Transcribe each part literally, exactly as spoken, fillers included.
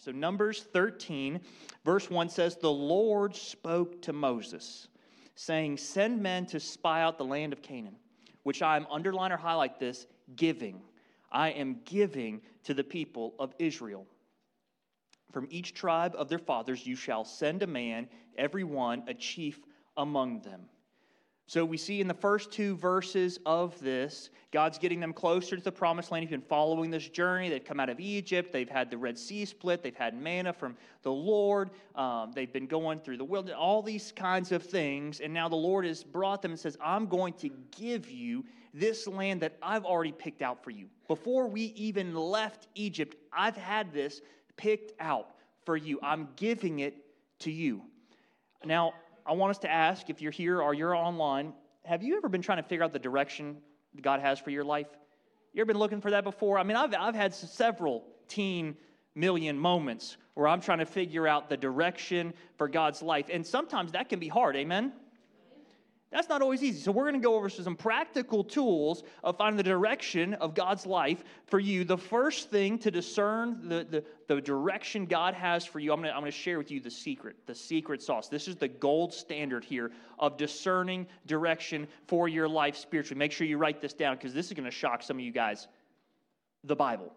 So Numbers thirteen, verse one says, "The Lord spoke to Moses, saying, 'Send men to spy out the land of Canaan,' which I am, underline or highlight this, giving. I am giving to the people of Israel. From each tribe of their fathers you shall send a man, every one a chief among them." So we see in the first two verses of this, God's getting them closer to the promised land. He's been following this journey. They've come out of Egypt. They've had the Red Sea split. They've had manna from the Lord. Um, they've been going through the wilderness, all these kinds of things. And now the Lord has brought them and says, "I'm going to give you this land that I've already picked out for you. Before we even left Egypt, I've had this picked out for you. I'm giving it to you." Now, I want us to ask, if you're here or you're online, have you ever been trying to figure out the direction God has for your life? You ever been looking for that before? I mean, I've, I've had several teen million moments where I'm trying to figure out the direction for God's life. And sometimes that can be hard, amen? That's not always easy. So we're going to go over some practical tools of finding the direction of God's life for you. The first thing to discern the, the, the direction God has for you, I'm going, to, I'm going to share with you the secret, the secret sauce. This is the gold standard here of discerning direction for your life spiritually. Make sure you write this down because this is going to shock some of you guys. The Bible.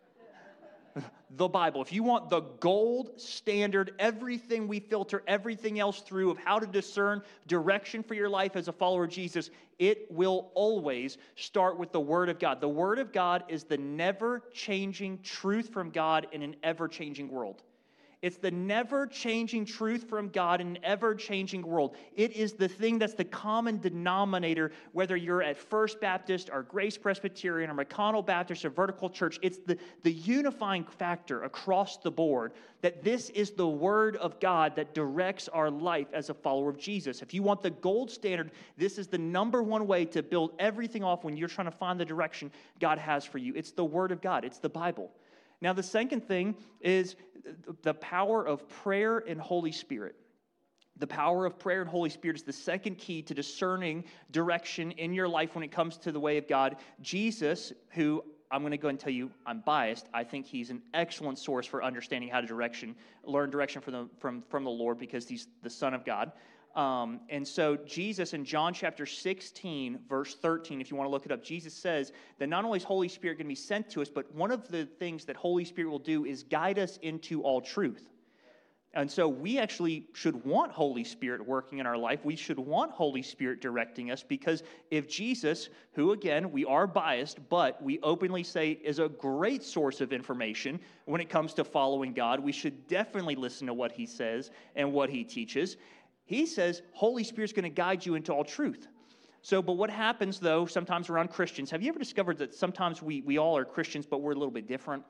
The Bible. If you want the gold standard, everything we filter, everything else through of how to discern direction for your life as a follower of Jesus, it will always start with the Word of God. The Word of God is the never-changing truth from God in an ever-changing world. It's the never-changing truth from God in an ever-changing world. It is the thing that's the common denominator, whether you're at First Baptist or Grace Presbyterian or McConnell Baptist or Vertical Church. It's the, the unifying factor across the board that this is the Word of God that directs our life as a follower of Jesus. If you want the gold standard, this is the number one way to build everything off when you're trying to find the direction God has for you. It's the Word of God. It's the Bible. Now, the second thing is the power of prayer and Holy Spirit. The power of prayer and Holy Spirit is the second key to discerning direction in your life when it comes to the way of God. Jesus, who I'm going to go and tell you, I'm biased. I think he's an excellent source for understanding how to direction, learn direction from the, from, from the Lord because he's the Son of God. Um, and so Jesus in John chapter sixteen, verse thirteen, if you want to look it up, Jesus says that not only is Holy Spirit going to be sent to us, but one of the things that Holy Spirit will do is guide us into all truth. And so we actually should want Holy Spirit working in our life. We should want Holy Spirit directing us because if Jesus, who again, we are biased, but we openly say is a great source of information when it comes to following God, we should definitely listen to what he says and what he teaches. He says Holy Spirit's going to guide you into all truth. So, but what happens, though, sometimes around Christians, have you ever discovered that sometimes we, we all are Christians, but we're a little bit different?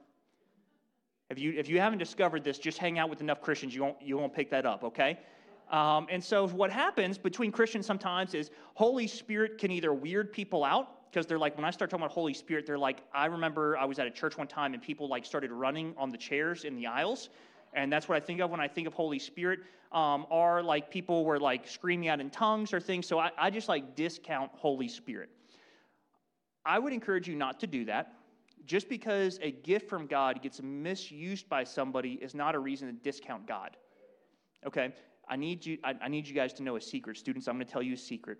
If you, if you haven't discovered this, just hang out with enough Christians. You won't, you won't pick that up, okay? Um, and so what happens between Christians sometimes is Holy Spirit can either weird people out, because they're like, when I start talking about Holy Spirit, they're like, I remember I was at a church one time and people like started running on the chairs in the aisles. And that's what I think of when I think of Holy Spirit, um, or like people were like screaming out in tongues or things. So I, I just like discount Holy Spirit. I would encourage you not to do that. Just because a gift from God gets misused by somebody is not a reason to discount God. Okay, I need you. I, I need you guys to know a secret, students. I'm going to tell you a secret.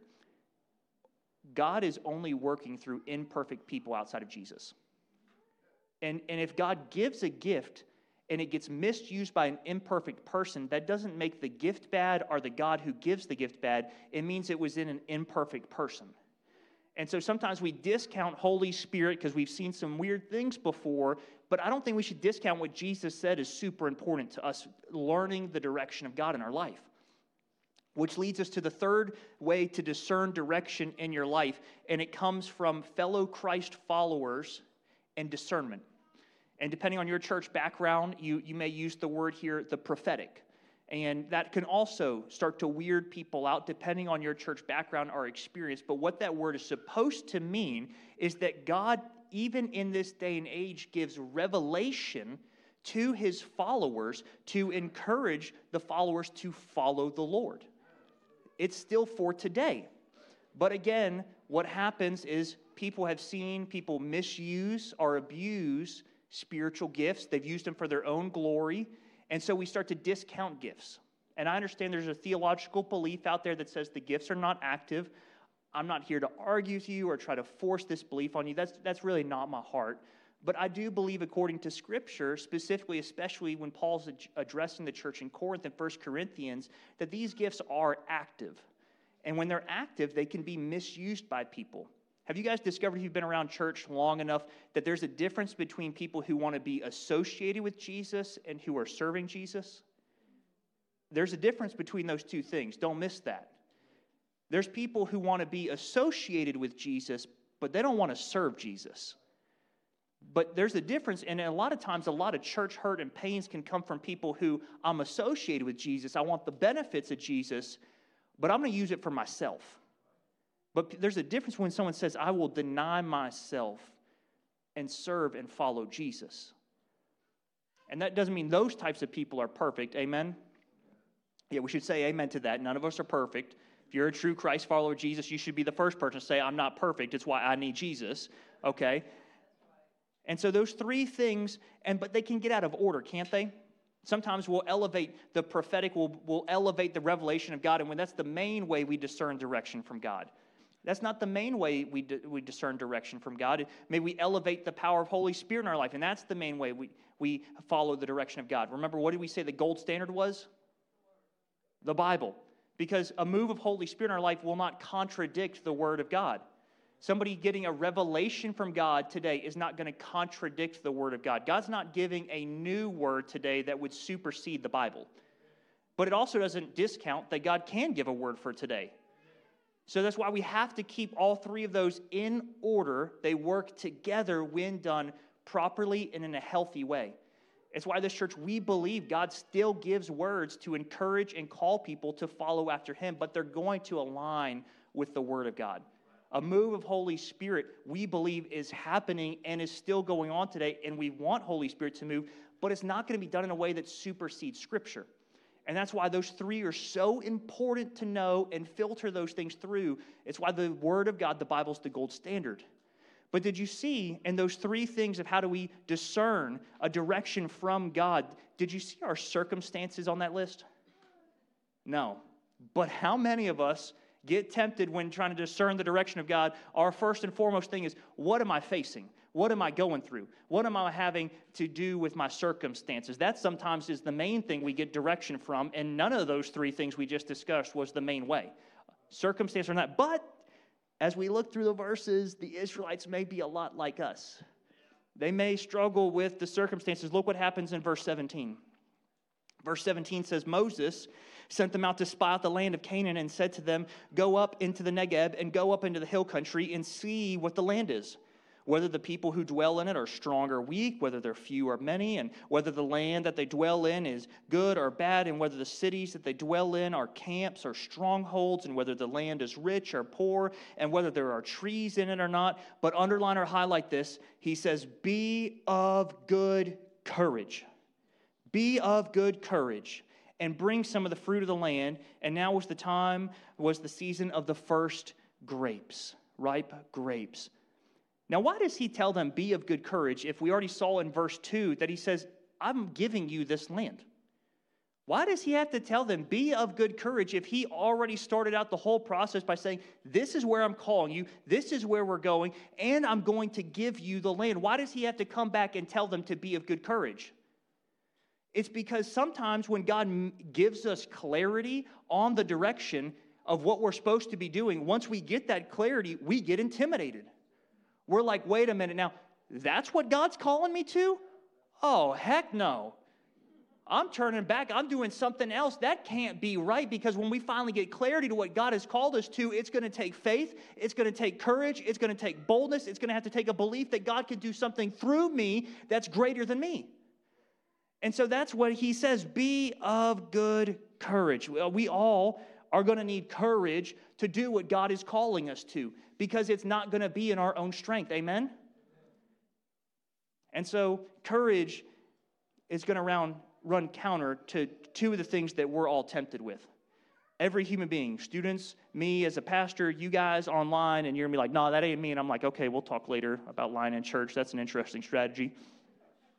God is only working through imperfect people outside of Jesus. And and if God gives a gift and it gets misused by an imperfect person, that doesn't make the gift bad or the God who gives the gift bad. It means it was in an imperfect person. And so sometimes we discount Holy Spirit because we've seen some weird things before, but I don't think we should discount what Jesus said is super important to us learning the direction of God in our life. Which leads us to the third way to discern direction in your life, and it comes from fellow Christ followers and discernment. And depending on your church background, you, you may use the word here, the prophetic. And that can also start to weird people out depending on your church background or experience. But what that word is supposed to mean is that God, even in this day and age, gives revelation to his followers to encourage the followers to follow the Lord. It's still for today. But again, what happens is people have seen people misuse or abuse spiritual gifts. They've used them for their own glory. And so we start to discount gifts. And I understand there's a theological belief out there that says the gifts are not active. I'm not here to argue with you or try to force this belief on you. That's, that's really not my heart. But I do believe, according to Scripture, specifically, especially when Paul's ad- addressing the church in Corinth in First Corinthians, that these gifts are active. And when they're active, they can be misused by people. Have you guys discovered, if you've been around church long enough, that there's a difference between people who want to be associated with Jesus and who are serving Jesus? There's a difference between those two things. Don't miss that. There's people who want to be associated with Jesus, but they don't want to serve Jesus. But there's a difference, and a lot of times a lot of church hurt and pains can come from people who, I'm associated with Jesus, I want the benefits of Jesus, but I'm going to use it for myself. But there's a difference when someone says, I will deny myself and serve and follow Jesus. And that doesn't mean those types of people are perfect, amen? Yeah, we should say amen to that. None of us are perfect. If you're a true Christ follower of Jesus, you should be the first person to say, I'm not perfect, it's why I need Jesus, okay? And so those three things, and but they can get out of order, can't they? Sometimes we'll elevate the prophetic, we'll, we'll elevate the revelation of God, and when that's the main way we discern direction from God. That's not the main way we, di- we discern direction from God. May we elevate the power of Holy Spirit in our life, and that's the main way we, we follow the direction of God. Remember, what did we say the gold standard was? The Bible. Because a move of Holy Spirit in our life will not contradict the Word of God. Somebody getting a revelation from God today is not going to contradict the Word of God. God's not giving a new word today that would supersede the Bible. But it also doesn't discount that God can give a word for today. So that's why we have to keep all three of those in order. They work together when done properly and in a healthy way. It's why this church, we believe God still gives words to encourage and call people to follow after Him, but they're going to align with the Word of God. A move of Holy Spirit, we believe, is happening and is still going on today, and we want Holy Spirit to move, but it's not going to be done in a way that supersedes Scripture. And that's why those three are so important to know and filter those things through. It's why the Word of God, the Bible, is the gold standard. But did you see in those three things of how do we discern a direction from God, did you see our circumstances on that list? No. But how many of us get tempted when trying to discern the direction of God? Our first and foremost thing is, what am I facing? What am I going through? What am I having to do with my circumstances? That sometimes is the main thing we get direction from, and none of those three things we just discussed was the main way. Circumstance or not. But as we look through the verses, the Israelites may be a lot like us. They may struggle with the circumstances. Look what happens in verse seventeen. Verse seventeen says, Moses sent them out to spy out the land of Canaan and said to them, go up into the Negeb and go up into the hill country and see what the land is, whether the people who dwell in it are strong or weak, whether they're few or many, and whether the land that they dwell in is good or bad, and whether the cities that they dwell in are camps or strongholds, and whether the land is rich or poor, and whether there are trees in it or not. But underline or highlight this. He says, be of good courage. Be of good courage, and bring some of the fruit of the land. And now was the time, was the season of the first grapes, ripe grapes. Now, why does he tell them, be of good courage, if we already saw in verse two that he says, I'm giving you this land? Why does he have to tell them, be of good courage, if he already started out the whole process by saying, this is where I'm calling you, this is where we're going, and I'm going to give you the land? Why does he have to come back and tell them to be of good courage? It's because sometimes when God gives us clarity on the direction of what we're supposed to be doing, once we get that clarity, we get intimidated. We're like, wait a minute, now, that's what God's calling me to? Oh, heck no. I'm turning back. I'm doing something else. That can't be right, because when we finally get clarity to what God has called us to, it's going to take faith. It's going to take courage. It's going to take boldness. It's going to have to take a belief that God can do something through me that's greater than me. And so that's what he says, be of good courage. We all are going to need courage to do what God is calling us to, because it's not going to be in our own strength. Amen? And so courage is going to run, run counter to two of the things that we're all tempted with. Every human being, students, me as a pastor, you guys online, and you're going to be like, no, that ain't me. And I'm like, okay, we'll talk later about lying in church. That's an interesting strategy.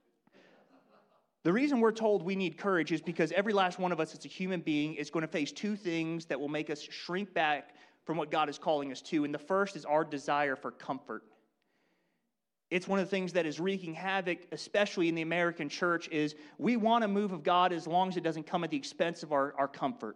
The reason we're told we need courage is because every last one of us as a human being is going to face two things that will make us shrink back from what God is calling us to. And the first is our desire for comfort. It's one of the things that is wreaking havoc, especially in the American church, is we want a move of God as long as it doesn't come at the expense of our, our comfort.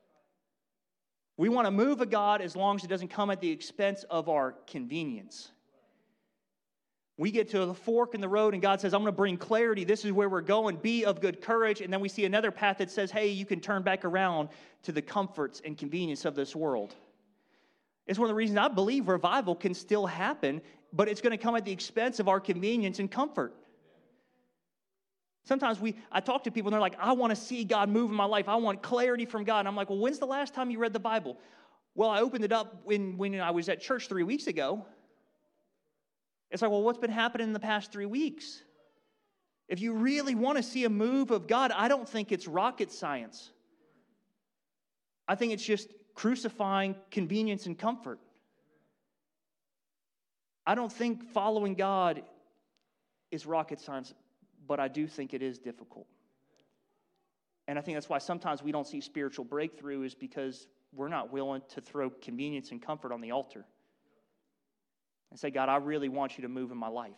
We want a move of God as long as it doesn't come at the expense of our convenience. We get to the fork in the road and God says, I'm going to bring clarity. This is where we're going. Be of good courage. And then we see another path that says, hey, you can turn back around to the comforts and convenience of this world. It's one of the reasons I believe revival can still happen, but it's going to come at the expense of our convenience and comfort. Sometimes we, I talk to people and they're like, I want to see God move in my life. I want clarity from God. And I'm like, well, when's the last time you read the Bible? Well, I opened it up when, when I was at church three weeks ago. It's like, well, what's been happening in the past three weeks? If you really want to see a move of God, I don't think it's rocket science. I think it's just crucifying convenience and comfort. I don't think following God is rocket science, but I do think it is difficult. And I think that's why sometimes we don't see spiritual breakthrough is because we're not willing to throw convenience and comfort on the altar. And say, God, I really want you to move in my life.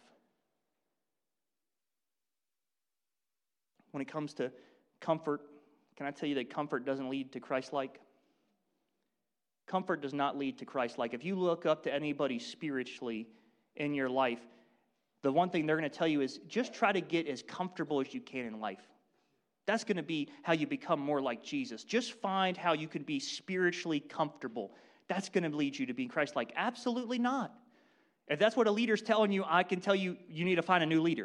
When it comes to comfort, can I tell you that comfort doesn't lead to Christ-like? Comfort does not lead to Christ-like. If you look up to anybody spiritually in your life, the one thing they're going to tell you is just try to get as comfortable as you can in life. That's going to be how you become more like Jesus. Just find how you can be spiritually comfortable. That's going to lead you to being Christ-like. Absolutely not. If that's what a leader's telling you, I can tell you, you need to find a new leader.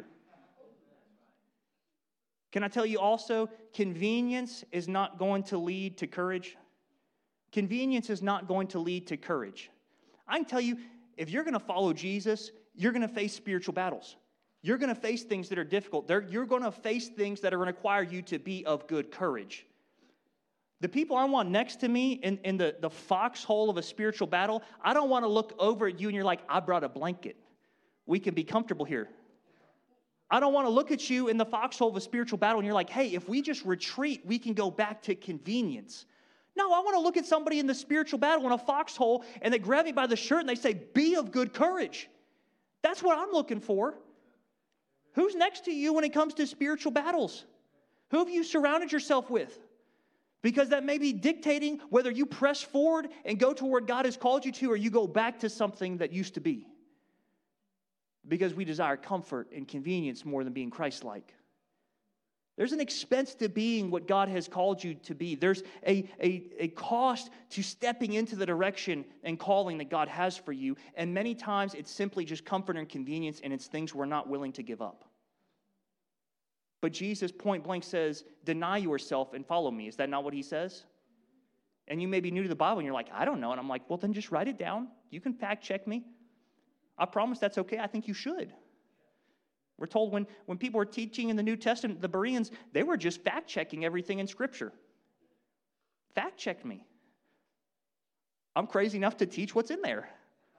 Can I tell you also, convenience is not going to lead to courage. Convenience is not going to lead to courage. I can tell you, if you're going to follow Jesus, you're going to face spiritual battles. You're going to face things that are difficult. They're, you're going to face things that are going to require you to be of good courage. The people I want next to me in, in the, the foxhole of a spiritual battle, I don't want to look over at you and you're like, I brought a blanket. We can be comfortable here. I don't want to look at you in the foxhole of a spiritual battle and you're like, hey, if we just retreat, we can go back to convenience. No, I want to look at somebody in the spiritual battle in a foxhole and they grab me by the shirt and they say, be of good courage. That's what I'm looking for. Who's next to you when it comes to spiritual battles? Who have you surrounded yourself with? Because that may be dictating whether you press forward and go toward God has called you to or you go back to something that used to be. Because we desire comfort and convenience more than being Christ-like. There's an expense to being what God has called you to be. There's a, a, a cost to stepping into the direction and calling that God has for you. And many times it's simply just comfort and convenience and it's things we're not willing to give up. But Jesus point blank says, deny yourself and follow me. Is that not what he says? And you may be new to the Bible and you're like, I don't know. And I'm like, well, then just write it down. You can fact check me. I promise that's okay. I think you should. We're told when, when people were teaching in the New Testament, the Bereans, they were just fact checking everything in Scripture. Fact check me. I'm crazy enough to teach what's in there.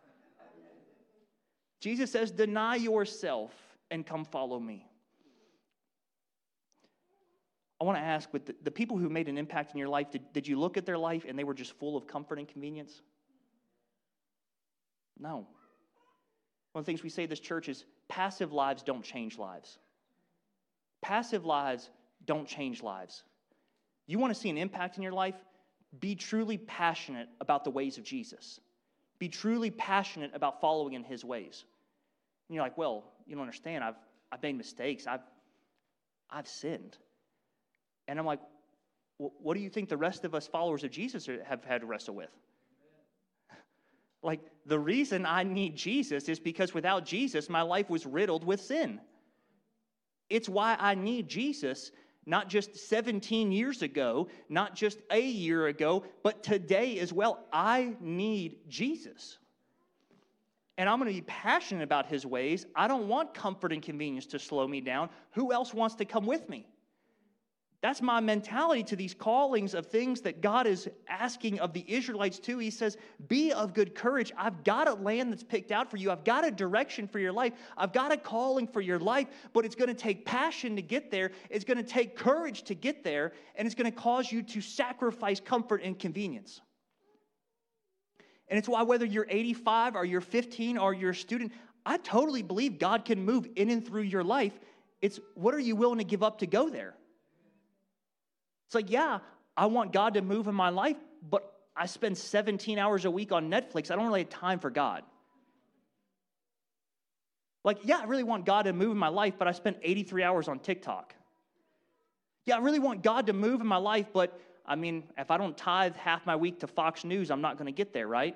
Jesus says, deny yourself and come follow me. I want to ask, with the, the people who made an impact in your life, did, did you look at their life and they were just full of comfort and convenience? No. One of the things we say at this church is passive lives don't change lives. Passive lives don't change lives. You want to see an impact in your life? Be truly passionate about the ways of Jesus. Be truly passionate about following in his ways. And you're like, well, you don't understand. I've, I've made mistakes. I've, I've sinned. And I'm like, well, what do you think the rest of us followers of Jesus have had to wrestle with? Like, the reason I need Jesus is because without Jesus, my life was riddled with sin. It's why I need Jesus, not just seventeen years ago, not just a year ago, but today as well. I need Jesus. And I'm going to be passionate about his ways. I don't want comfort and convenience to slow me down. Who else wants to come with me? That's my mentality to these callings of things that God is asking of the Israelites too. He says, be of good courage. I've got a land that's picked out for you. I've got a direction for your life. I've got a calling for your life, but it's going to take passion to get there. It's going to take courage to get there, and it's going to cause you to sacrifice comfort and convenience. And it's why whether you're eighty-five or you're fifteen or you're a student, I totally believe God can move in and through your life. It's what are you willing to give up to go there? It's like, yeah, I want God to move in my life, but I spend seventeen hours a week on Netflix. I don't really have time for God. Like, yeah, I really want God to move in my life, but I spend eighty-three hours on TikTok. Yeah, I really want God to move in my life, but, I mean, if I don't tithe half my week to Fox News, I'm not going to get there, right?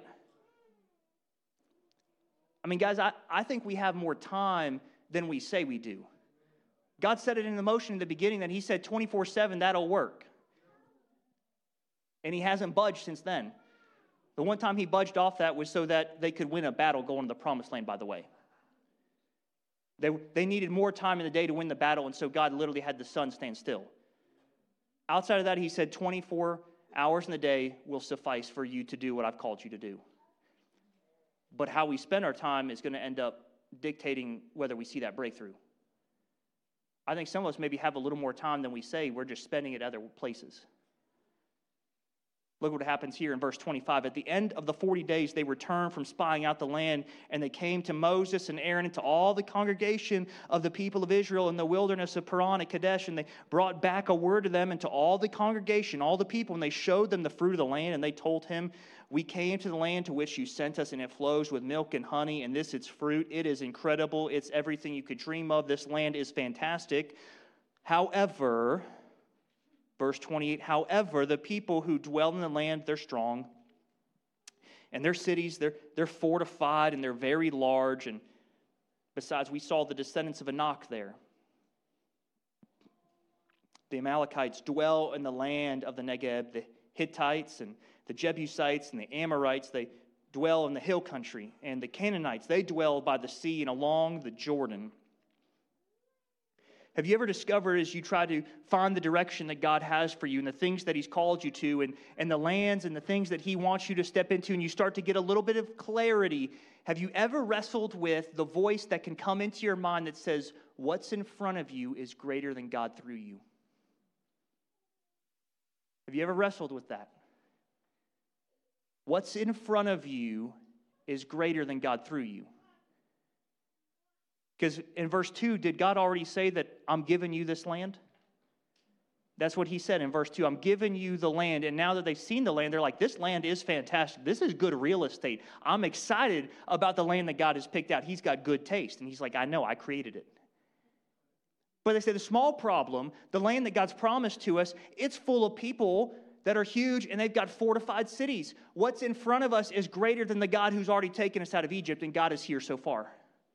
I mean, guys, I, I think we have more time than we say we do. God set it into motion in the beginning that he said twenty-four seven, that'll work. And he hasn't budged since then. The one time he budged off that was so that they could win a battle going to the promised land, by the way. They, they needed more time in the day to win the battle, and so God literally had the sun stand still. Outside of that, he said twenty-four hours in the day will suffice for you to do what I've called you to do. But how we spend our time is going to end up dictating whether we see that breakthrough. I think some of us maybe have a little more time than we say. We're just spending it other places. Look what happens here in verse twenty-five. At the end of the forty days, they returned from spying out the land, and they came to Moses and Aaron and to all the congregation of the people of Israel in the wilderness of Paran and Kadesh, and they brought back a word to them and to all the congregation, all the people, and they showed them the fruit of the land, and they told him, we came to the land to which you sent us, and it flows with milk and honey, and this its fruit. It is incredible. It's everything you could dream of. This land is fantastic. However, verse twenty-eight, however, the people who dwell in the land, they're strong. And their cities, they're, they're fortified, and they're very large. And besides, we saw the descendants of Anak there. The Amalekites dwell in the land of the Negeb. The Hittites and the Jebusites and the Amorites, they dwell in the hill country. And the Canaanites, they dwell by the sea and along the Jordan. Have you ever discovered as you try to find the direction that God has for you and the things that he's called you to and, and the lands and the things that he wants you to step into, and you start to get a little bit of clarity, have you ever wrestled with the voice that can come into your mind that says, what's in front of you is greater than God through you? Have you ever wrestled with that? What's in front of you is greater than God through you. Because in verse two, did God already say that I'm giving you this land? That's what he said in verse two. I'm giving you the land. And now that they've seen the land, they're like, this land is fantastic. This is good real estate. I'm excited about the land that God has picked out. He's got good taste. And he's like, I know, I created it. But they say the small problem, the land that God's promised to us, it's full of people that are huge, and they've got fortified cities. What's in front of us is greater than the God who's already taken us out of Egypt, and God is here so far.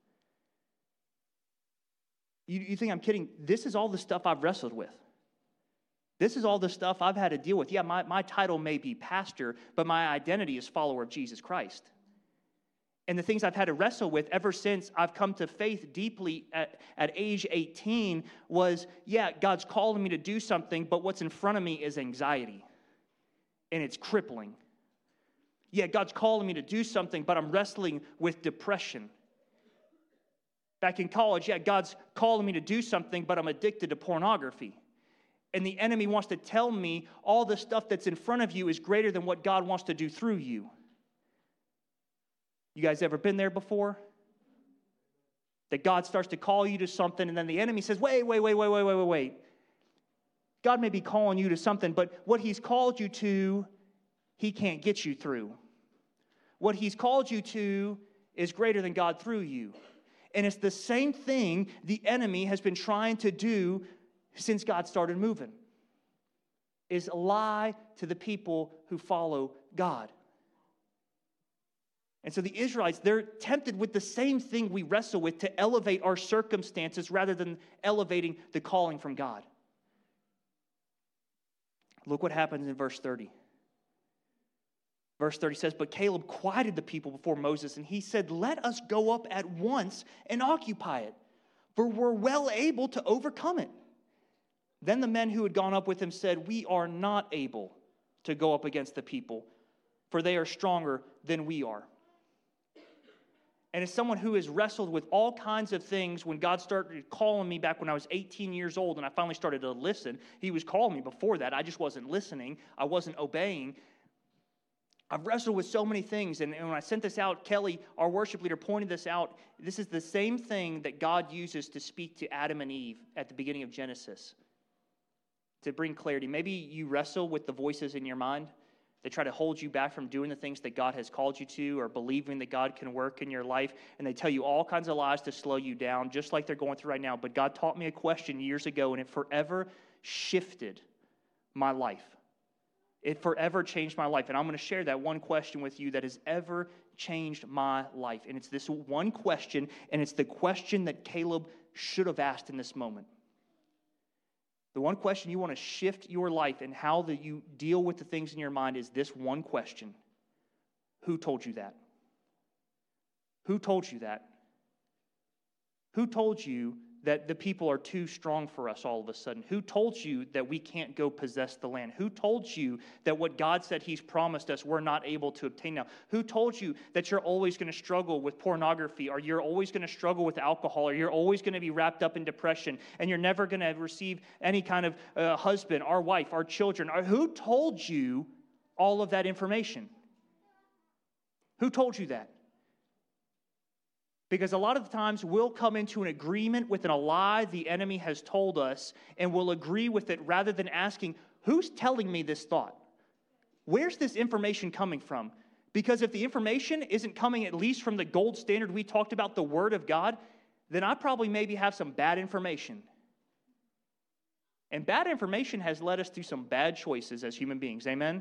You, you think I'm kidding? This is all the stuff I've wrestled with. This is all the stuff I've had to deal with. Yeah, my, my title may be pastor, but my identity is follower of Jesus Christ. And the things I've had to wrestle with ever since I've come to faith deeply at, at age eighteen was, yeah, God's calling me to do something, but what's in front of me is anxiety. And it's crippling. Yeah, God's calling me to do something, but I'm wrestling with depression. Back in college, yeah, God's calling me to do something, but I'm addicted to pornography. And the enemy wants to tell me all the stuff that's in front of you is greater than what God wants to do through you. You guys ever been there before? That God starts to call you to something, and then the enemy says, wait, wait, wait, wait, wait, wait, wait, wait. God may be calling you to something, but what he's called you to, he can't get you through. What he's called you to is greater than God through you. And it's the same thing the enemy has been trying to do since God started moving, is lie to the people who follow God. And so the Israelites, they're tempted with the same thing we wrestle with, to elevate our circumstances rather than elevating the calling from God. Look what happens in verse thirty. Verse thirty says, but Caleb quieted the people before Moses, and he said, let us go up at once and occupy it, for we're well able to overcome it. Then the men who had gone up with him said, we are not able to go up against the people, for they are stronger than we are. And as someone who has wrestled with all kinds of things, when God started calling me back when I was eighteen years old and I finally started to listen, he was calling me before that. I just wasn't listening. I wasn't obeying. I've wrestled with so many things, and, and when I sent this out, Kelly, our worship leader, pointed this out. This is the same thing that God uses to speak to Adam and Eve at the beginning of Genesis, to bring clarity. Maybe you wrestle with the voices in your mind that try to hold you back from doing the things that God has called you to, or believing that God can work in your life, and they tell you all kinds of lies to slow you down, just like they're going through right now. But God taught me a question years ago, and it forever shifted my life. It forever changed my life, and I'm going to share that one question with you that has ever changed my life. And it's this one question, and it's the question that Caleb should have asked in this moment. The one question you want to shift your life and how that you deal with the things in your mind is this one question. Who told you that? Who told you that? Who told you that the people are too strong for us all of a sudden? Who told you that we can't go possess the land? Who told you that what God said he's promised us we're not able to obtain now? Who told you that you're always going to struggle with pornography, or you're always going to struggle with alcohol, or you're always going to be wrapped up in depression, and you're never going to receive any kind of uh, husband or wife or children? Or who told you all of that information? Who told you that? Because a lot of the times we'll come into an agreement with a lie the enemy has told us, and we'll agree with it rather than asking, who's telling me this thought? Where's this information coming from? Because if the information isn't coming at least from the gold standard we talked about, the Word of God, then I probably maybe have some bad information. And bad information has led us to some bad choices as human beings. Amen?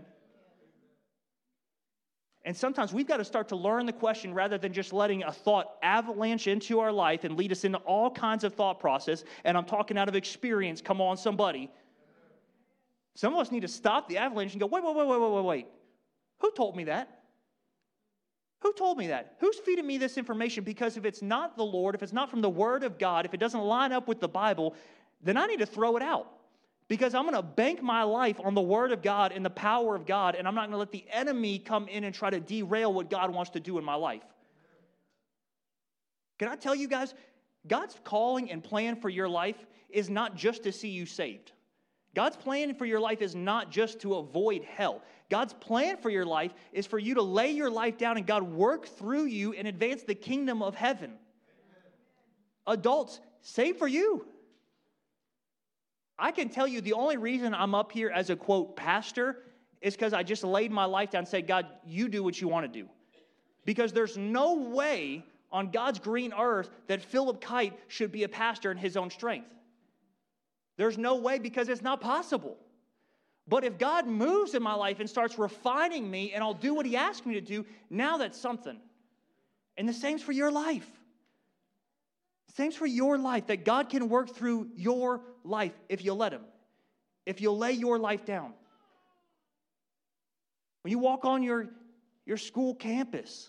And sometimes we've got to start to learn the question rather than just letting a thought avalanche into our life and lead us into all kinds of thought process. And I'm talking out of experience. Come on, somebody. Some of us need to stop the avalanche and go, wait, wait, wait, wait, wait, wait, wait. Who told me that? Who told me that? Who's feeding me this information? Because if it's not the Lord, if it's not from the Word of God, if it doesn't line up with the Bible, then I need to throw it out. Because I'm going to bank my life on the Word of God and the power of God, and I'm not going to let the enemy come in and try to derail what God wants to do in my life. Can I tell you guys, God's calling and plan for your life is not just to see you saved. God's plan for your life is not just to avoid hell. God's plan for your life is for you to lay your life down and God work through you and advance the kingdom of heaven. Adults, save for you. I can tell you the only reason I'm up here as a, quote, pastor is because I just laid my life down and said, God, you do what you want to do. Because there's no way on God's green earth that Philip Kite should be a pastor in his own strength. There's no way, because it's not possible. But if God moves in my life and starts refining me and I'll do what he asked me to do, now that's something. And the same's for your life. Same for your life, that God can work through your life if you let him, if you'll lay your life down. When you walk on your, your school campus,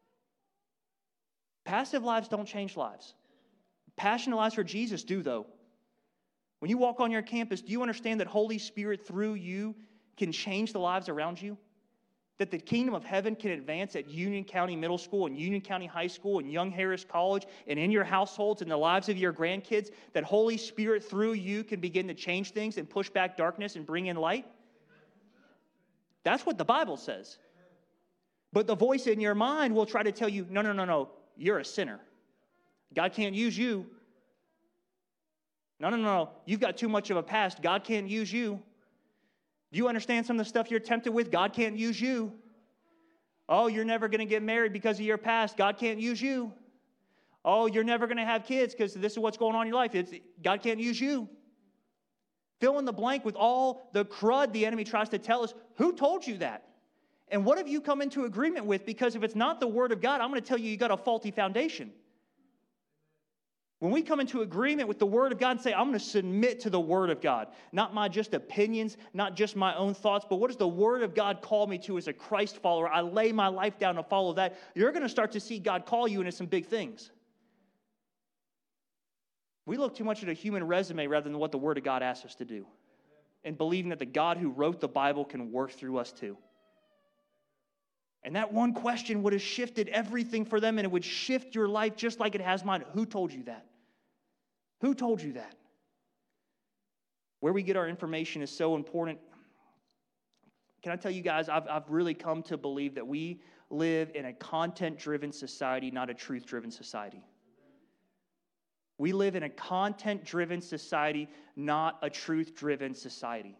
passive lives don't change lives. Passionate lives for Jesus do, though. When you walk on your campus, do you understand that Holy Spirit through you can change the lives around you? That the kingdom of heaven can advance at Union County Middle School and Union County High School and Young Harris College and in your households and the lives of your grandkids, that Holy Spirit through you can begin to change things and push back darkness and bring in light? That's what the Bible says. But the voice in your mind will try to tell you, no, no, no, no, you're a sinner. God can't use you. No, no, no, no, you've got too much of a past. God can't use you. Do you understand some of the stuff you're tempted with? God can't use you. Oh, you're never going to get married because of your past. God can't use you. Oh, you're never going to have kids because this is what's going on in your life. It's, God can't use you. Fill in the blank with all the crud the enemy tries to tell us. Who told you that? And what have you come into agreement with? Because if it's not the Word of God, I'm going to tell you you got a faulty foundation. When we come into agreement with the Word of God and say, I'm going to submit to the Word of God, not my just opinions, not just my own thoughts, but what does the Word of God call me to as a Christ follower? I lay my life down to follow that. You're going to start to see God call you into some big things. We look too much at a human resume rather than what the Word of God asks us to do. And believing that the God who wrote the Bible can work through us too. And that one question would have shifted everything for them, and it would shift your life just like it has mine. Who told you that? Who told you that? Where we get our information is so important. Can I tell you guys, I've, I've really come to believe that we live in a content-driven society, not a truth-driven society. We live in a content-driven society, not a truth-driven society.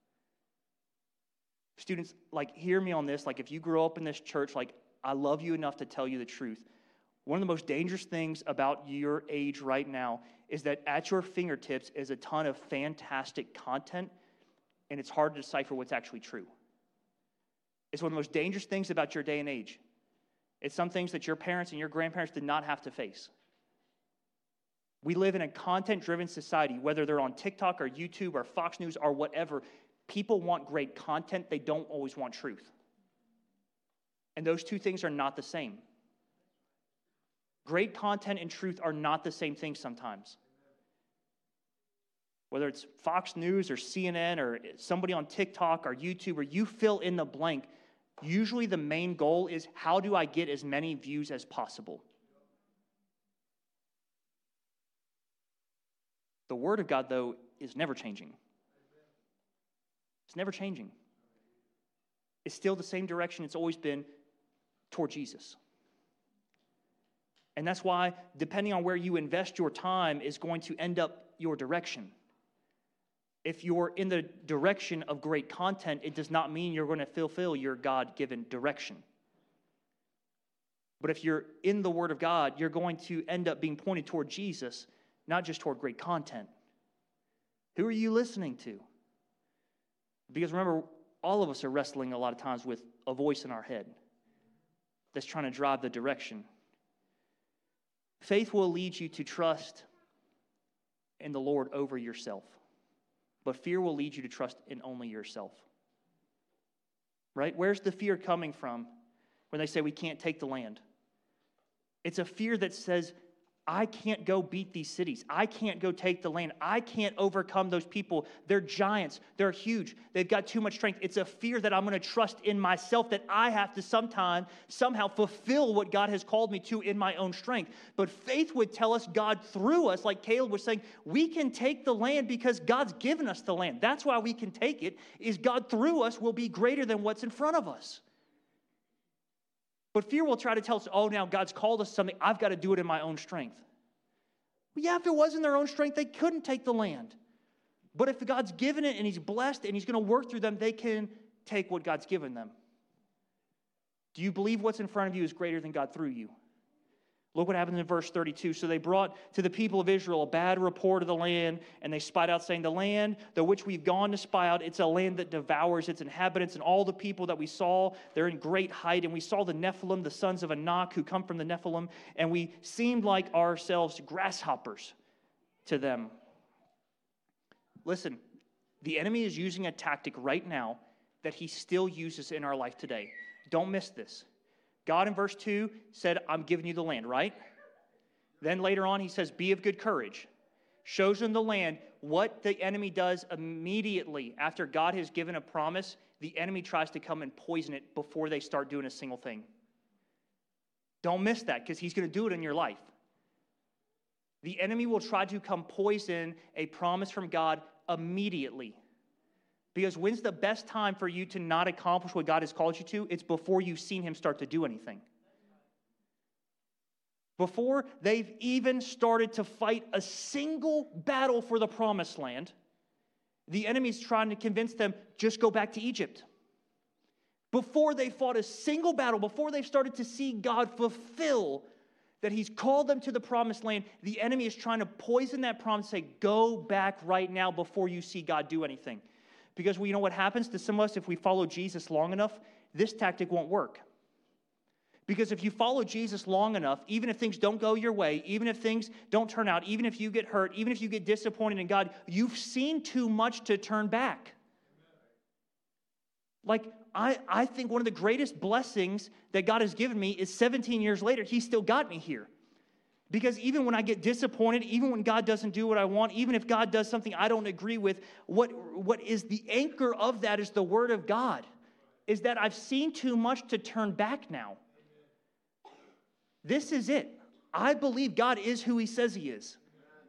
Students, like, hear me on this. Like, if you grew up in this church, like, I love you enough to tell you the truth. One of the most dangerous things about your age right now is that at your fingertips is a ton of fantastic content, and it's hard to decipher what's actually true. It's one of the most dangerous things about your day and age. It's some things that your parents and your grandparents did not have to face. We live in a content-driven society, whether they're on TikTok or YouTube or Fox News or whatever. People want great content. They don't always want truth. And those two things are not the same. Great content and truth are not the same thing sometimes. Whether it's Fox News or C N N or somebody on TikTok or YouTube, or you fill in the blank, usually the main goal is, how do I get as many views as possible? The Word of God, though, is never changing. It's never changing. It's still the same direction it's always been, toward Jesus. And that's why, depending on where you invest your time, is going to end up your direction. If you're in the direction of great content, it does not mean you're going to fulfill your God-given direction. But if you're in the Word of God, you're going to end up being pointed toward Jesus, not just toward great content. Who are you listening to? Because remember, all of us are wrestling a lot of times with a voice in our head that's trying to drive the direction. Faith will lead you to trust in the Lord over yourself. But fear will lead you to trust in only yourself. Right? Where's the fear coming from when they say we can't take the land? It's a fear that says, I can't go beat these cities. I can't go take the land. I can't overcome those people. They're giants. They're huge. They've got too much strength. It's a fear that I'm going to trust in myself, that I have to sometime, somehow fulfill what God has called me to in my own strength. But faith would tell us, God through us, like Caleb was saying, we can take the land because God's given us the land. That's why we can take it, is God through us will be greater than what's in front of us. But fear will try to tell us, oh, now God's called us something. I've got to do it in my own strength. Well, yeah, if it wasn't their own strength, they couldn't take the land. But if God's given it and He's blessed and He's going to work through them, they can take what God's given them. Do you believe what's in front of you is greater than God through you? Look what happens in verse thirty-two. So they brought to the people of Israel a bad report of the land, and they spied out, saying, the land, the which we've gone to spy out, it's a land that devours its inhabitants, and all the people that we saw, they're in great height. And we saw the Nephilim, the sons of Anak, who come from the Nephilim, and we seemed like ourselves grasshoppers to them. Listen, the enemy is using a tactic right now that he still uses in our life today. Don't miss this. God in verse two said, I'm giving you the land, right? Then later on he says, be of good courage. Shows them the land. What the enemy does immediately after God has given a promise, the enemy tries to come and poison it before they start doing a single thing. Don't miss that, because he's going to do it in your life. The enemy will try to come poison a promise from God immediately. Because when's the best time for you to not accomplish what God has called you to? It's before you've seen Him start to do anything. Before they've even started to fight a single battle for the promised land, the enemy's trying to convince them, just go back to Egypt. Before they fought a single battle, before they've started to see God fulfill that He's called them to the promised land, the enemy is trying to poison that promise, say, go back right now before you see God do anything. Because we know what happens to some of us if we follow Jesus long enough, this tactic won't work. Because if you follow Jesus long enough, even if things don't go your way, even if things don't turn out, even if you get hurt, even if you get disappointed in God, you've seen too much to turn back. Like, I, I think one of the greatest blessings that God has given me is seventeen years later, He still got me here. Because even when I get disappointed, even when God doesn't do what I want, even if God does something I don't agree with, what, what is the anchor of that is the Word of God, is that I've seen too much to turn back now. This is it. I believe God is who He says He is.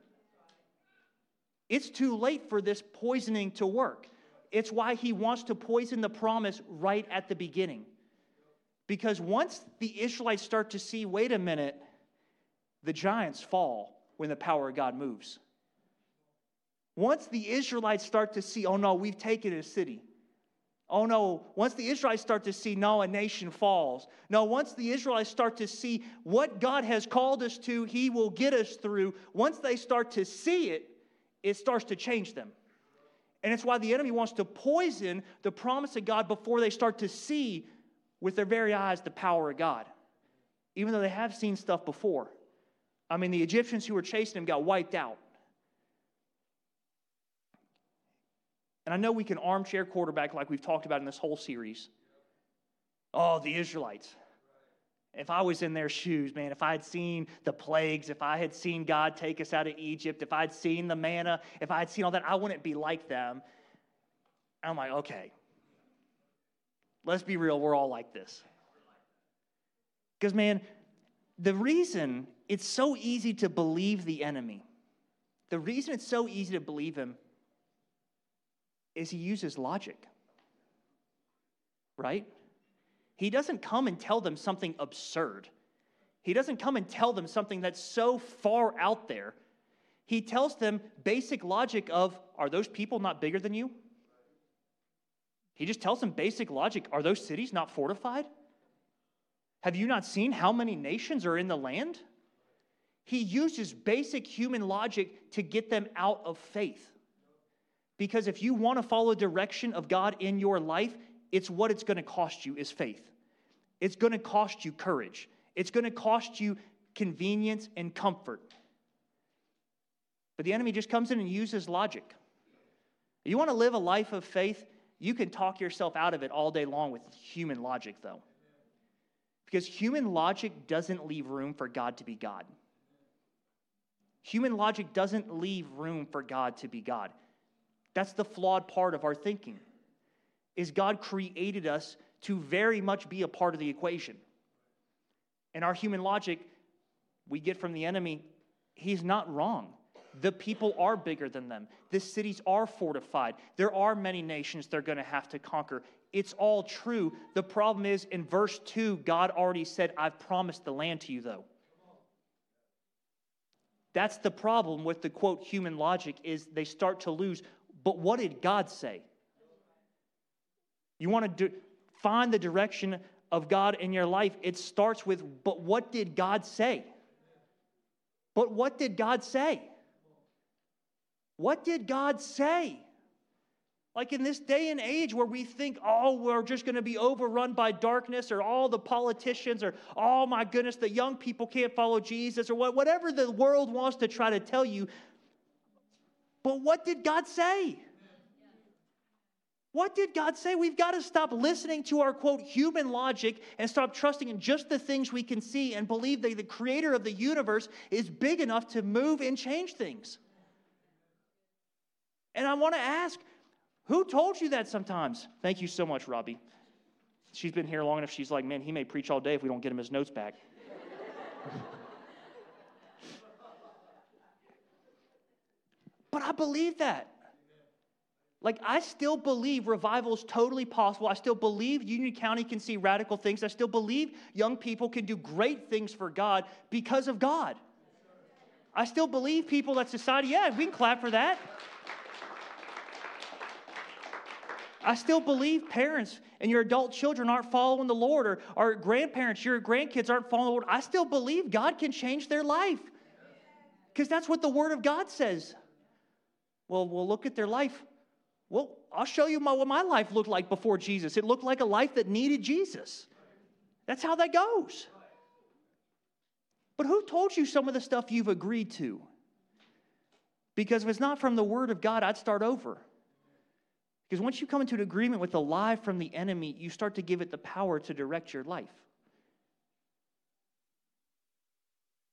It's too late for this poisoning to work. It's why He wants to poison the promise right at the beginning. Because once the Israelites start to see, wait a minute, the giants fall when the power of God moves. Once the Israelites start to see, oh no, we've taken a city. Oh no, once the Israelites start to see, no, a nation falls. No, once the Israelites start to see what God has called us to, He will get us through. Once they start to see it, it starts to change them. And it's why the enemy wants to poison the promise of God before they start to see with their very eyes the power of God. Even though they have seen stuff before. I mean, the Egyptians who were chasing him got wiped out. And I know we can armchair quarterback like we've talked about in this whole series. Oh, the Israelites. If I was in their shoes, man, if I had seen the plagues, if I had seen God take us out of Egypt, if I had seen the manna, if I had seen all that, I wouldn't be like them. And I'm like, okay, let's be real, we're all like this. Because, man, the reason it's so easy to believe the enemy, the reason it's so easy to believe him is he uses logic, right? He doesn't come and tell them something absurd. He doesn't come and tell them something that's so far out there. He tells them basic logic of, are those people not bigger than you? He just tells them basic logic. Are those cities not fortified? Have you not seen how many nations are in the land? He uses basic human logic to get them out of faith. Because if you want to follow the direction of God in your life, it's what it's going to cost you is faith. It's going to cost you courage. It's going to cost you convenience and comfort. But the enemy just comes in and uses logic. You want to live a life of faith? You can talk yourself out of it all day long with human logic, though. Because human logic doesn't leave room for God to be God. Human logic doesn't leave room for God to be God. That's the flawed part of our thinking, is God created us to very much be a part of the equation. And our human logic, we get from the enemy, he's not wrong. The people are bigger than them. The cities are fortified. There are many nations they're going to have to conquer. It's all true. The problem is, in verse two, God already said, I've promised the land to you, though. That's the problem with the, quote, human logic, is they start to lose. But what did God say? You want to do, find the direction of God in your life, it starts with, but what did God say? But what did God say? What did God say? Like in this day and age where we think, oh, we're just going to be overrun by darkness, or all the politicians, or, oh my goodness, the young people can't follow Jesus, or whatever the world wants to try to tell you. But what did God say? What did God say? We've got to stop listening to our, quote, human logic and stop trusting in just the things we can see and believe that the creator of the universe is big enough to move and change things. And I want to ask, who told you that sometimes? Thank you so much, Robbie. She's been here long enough. She's like, man, he may preach all day if we don't get him his notes back. But I believe that. Like, I still believe revival is totally possible. I still believe Union County can see radical things. I still believe young people can do great things for God because of God. I still believe people that society, yeah, we can clap for that. I still believe parents and your adult children aren't following the Lord, or, or grandparents, your grandkids aren't following the Lord. I still believe God can change their life because that's what the Word of God says. Well, we'll look at their life. Well, I'll show you my, what my life looked like before Jesus. It looked like a life that needed Jesus. That's how that goes. But who told you some of the stuff you've agreed to? Because if it's not from the Word of God, I'd start over. Because once you come into an agreement with a lie from the enemy, you start to give it the power to direct your life.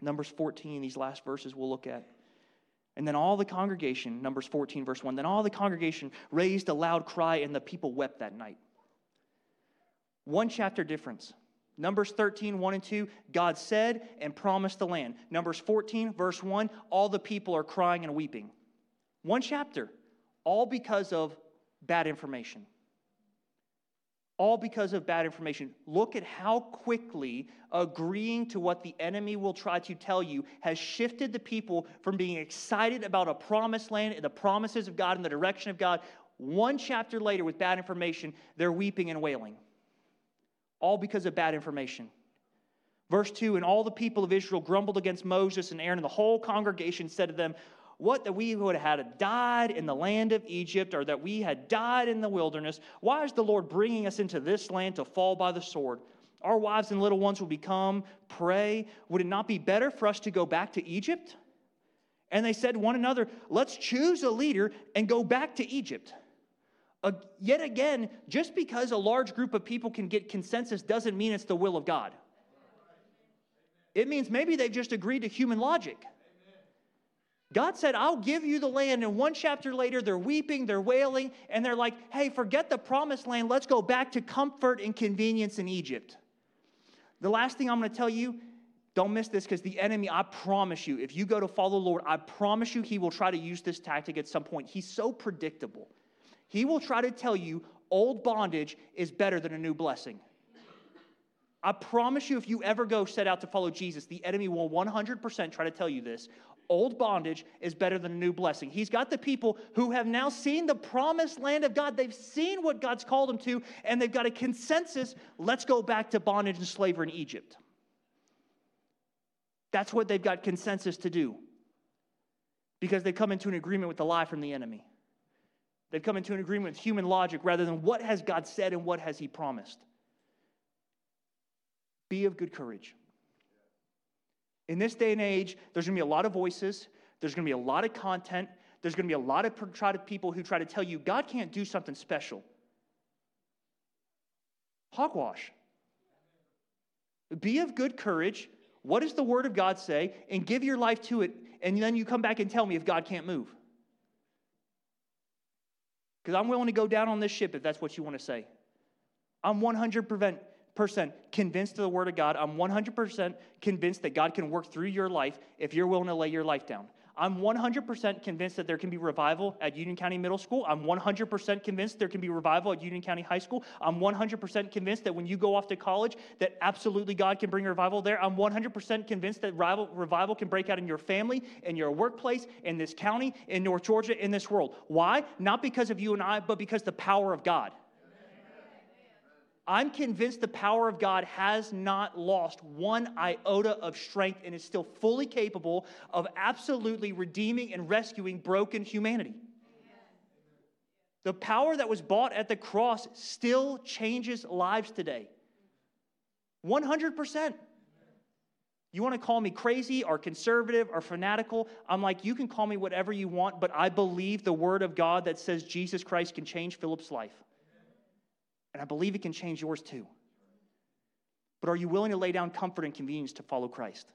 Numbers fourteen, these last verses we'll look at. And then all the congregation, Numbers fourteen, verse one, then all the congregation raised a loud cry, and the people wept that night. One chapter difference. Numbers thirteen, one and two, God said and promised the land. Numbers fourteen, verse one, all the people are crying and weeping. One chapter, all because of bad information. All because of bad information. Look at how quickly agreeing to what the enemy will try to tell you has shifted the people from being excited about a promised land and the promises of God and the direction of God. One chapter later, with bad information, they're weeping and wailing. All because of bad information. Verse two, and all the people of Israel grumbled against Moses and Aaron, and the whole congregation said to them, what, that we would have had died in the land of Egypt, or that we had died in the wilderness? Why is the Lord bringing us into this land to fall by the sword? Our wives and little ones will become prey. Would it not be better for us to go back to Egypt? And they said to one another, let's choose a leader and go back to Egypt. Uh, yet again, just because a large group of people can get consensus doesn't mean it's the will of God. It means maybe they've just agreed to human logic. God said, I'll give you the land. And one chapter later, they're weeping, they're wailing, and they're like, hey, forget the promised land. Let's go back to comfort and convenience in Egypt. The last thing I'm going to tell you, don't miss this, because the enemy, I promise you, if you go to follow the Lord, I promise you he will try to use this tactic at some point. He's so predictable. He will try to tell you old bondage is better than a new blessing. I promise you, if you ever go set out to follow Jesus, the enemy will one hundred percent try to tell you this. Old bondage is better than a new blessing. He's got the people who have now seen the promised land of God. They've seen what God's called them to, and they've got a consensus. Let's go back to bondage and slavery in Egypt. That's what they've got consensus to do, because they come into an agreement with the lie from the enemy. They've come into an agreement with human logic rather than what has God said and what has he promised. Be of good courage. In this day and age, there's going to be a lot of voices. There's going to be a lot of content. There's going to be a lot of try to people who try to tell you God can't do something special. Hogwash. Be of good courage. What does the Word of God say? And give your life to it. And then you come back and tell me if God can't move. Because I'm willing to go down on this ship if that's what you want to say. I'm one hundred percent convinced of the Word of God. I'm one hundred percent convinced that God can work through your life if you're willing to lay your life down. I'm one hundred percent convinced that there can be revival at Union County Middle School. I'm one hundred percent convinced there can be revival at Union County High School. I'm one hundred percent convinced that when you go off to college, that absolutely God can bring revival there. I'm one hundred percent convinced that revival, revival can break out in your family, in your workplace, in this county, in North Georgia, in this world. Why? Not because of you and I, but because the power of God. I'm convinced the power of God has not lost one iota of strength and is still fully capable of absolutely redeeming and rescuing broken humanity. The power that was bought at the cross still changes lives today. one hundred percent. You want to call me crazy or conservative or fanatical? I'm like, you can call me whatever you want, but I believe the Word of God that says Jesus Christ can change Philip's life. And I believe it can change yours too. But are you willing to lay down comfort and convenience to follow Christ?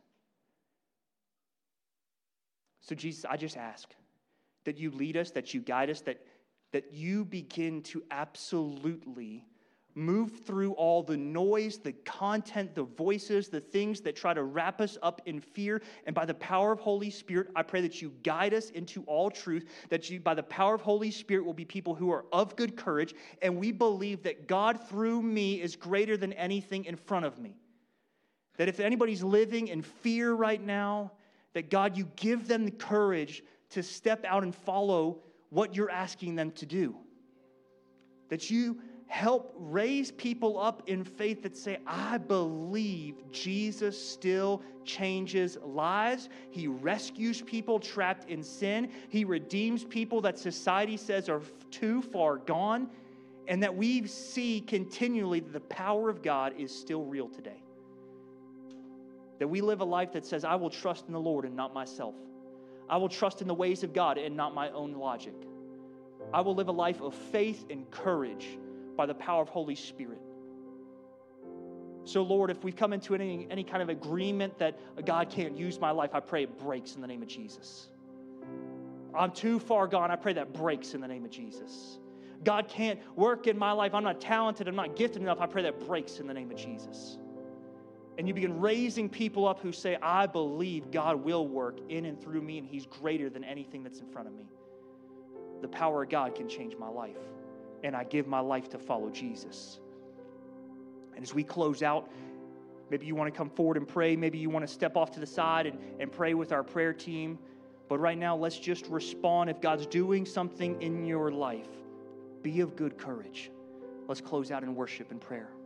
So Jesus, I just ask that you lead us, that you guide us, that, that you begin to absolutely move through all the noise, the content, the voices, the things that try to wrap us up in fear. And by the power of Holy Spirit, I pray that you guide us into all truth, that you, by the power of Holy Spirit, will be people who are of good courage, and we believe that God through me is greater than anything in front of me. That if anybody's living in fear right now, that God, you give them the courage to step out and follow what you're asking them to do. That you help raise people up in faith that say, I believe Jesus still changes lives. He rescues people trapped in sin. He redeems people that society says are too far gone. And that we see continually that the power of God is still real today. That we live a life that says, I will trust in the Lord and not myself. I will trust in the ways of God and not my own logic. I will live a life of faith and courage by the power of Holy Spirit. So, Lord, if we've come into any, any kind of agreement that God can't use my life, I pray it breaks in the name of Jesus. I'm too far gone. I pray that breaks in the name of Jesus. God can't work in my life. I'm not talented. I'm not gifted enough. I pray that breaks in the name of Jesus. And you begin raising people up who say, I believe God will work in and through me, and He's greater than anything that's in front of me. The power of God can change my life, and I give my life to follow Jesus. And as we close out, maybe you want to come forward and pray. Maybe you want to step off to the side and, and pray with our prayer team. But right now, let's just respond. If God's doing something in your life, be of good courage. Let's close out in worship and prayer.